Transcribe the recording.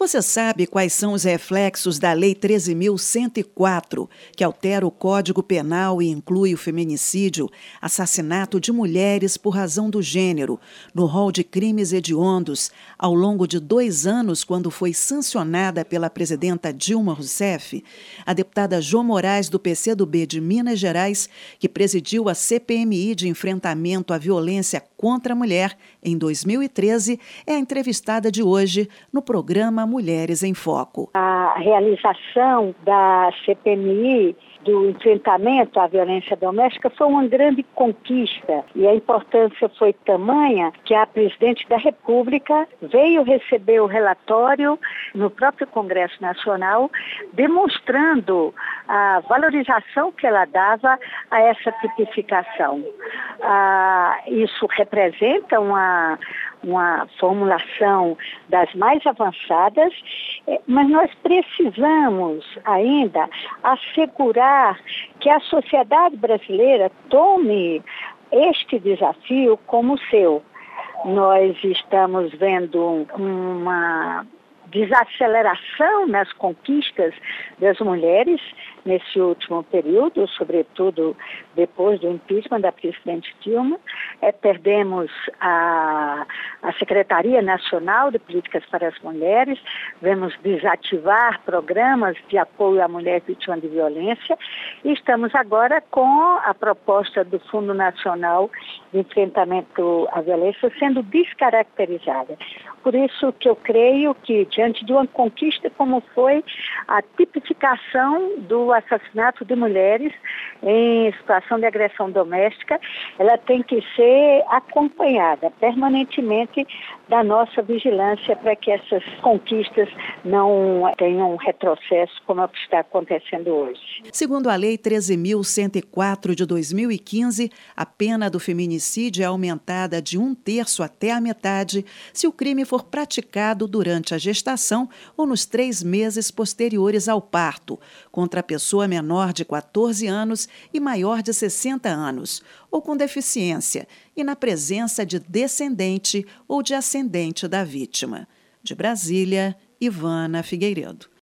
Você sabe quais são os reflexos da Lei 13.104, que altera o Código Penal e inclui o feminicídio, assassinato de mulheres por razão do gênero, no rol de crimes hediondos, ao longo de 2 anos, quando foi sancionada pela presidenta Dilma Rousseff? A deputada Jô Moraes, do PCdoB de Minas Gerais, que presidiu a CPMI de enfrentamento à violência contra a mulher em 2013, é a entrevistada de hoje no programa Mulheres em Foco. A realização da CPMI do enfrentamento à violência doméstica foi uma grande conquista e a importância foi tamanha que a presidente da República veio receber o relatório no próprio Congresso Nacional, demonstrando a valorização que ela dava a essa tipificação. Isso representa uma formulação das mais avançadas, mas nós precisamos ainda assegurar que a sociedade brasileira tome este desafio como seu. Nós estamos vendo uma desaceleração nas conquistas das mulheres nesse último período, sobretudo depois do impeachment da presidente Dilma. Perdemos a Secretaria Nacional de Políticas para as Mulheres, vemos desativar programas de apoio à mulher vítima de violência e estamos agora com a proposta do Fundo Nacional de Enfrentamento à Violência sendo descaracterizada. Por isso que eu creio que, diante de uma conquista como foi a tipificação do assassinato de mulheres em situação de agressão doméstica, ela tem que ser acompanhada permanentemente da nossa vigilância para que essas conquistas não tenham um retrocesso como é o que está acontecendo hoje. Segundo a Lei 13.104 de 2015, a pena do feminicídio é aumentada de 1/3 até a metade se o crime for praticado durante a gestação ou nos 3 meses posteriores ao parto, contra a pessoa menor de 14 anos e maior de 60 anos, ou com deficiência, e na presença de descendente ou de ascendente da vítima. De Brasília, Ivana Figueiredo.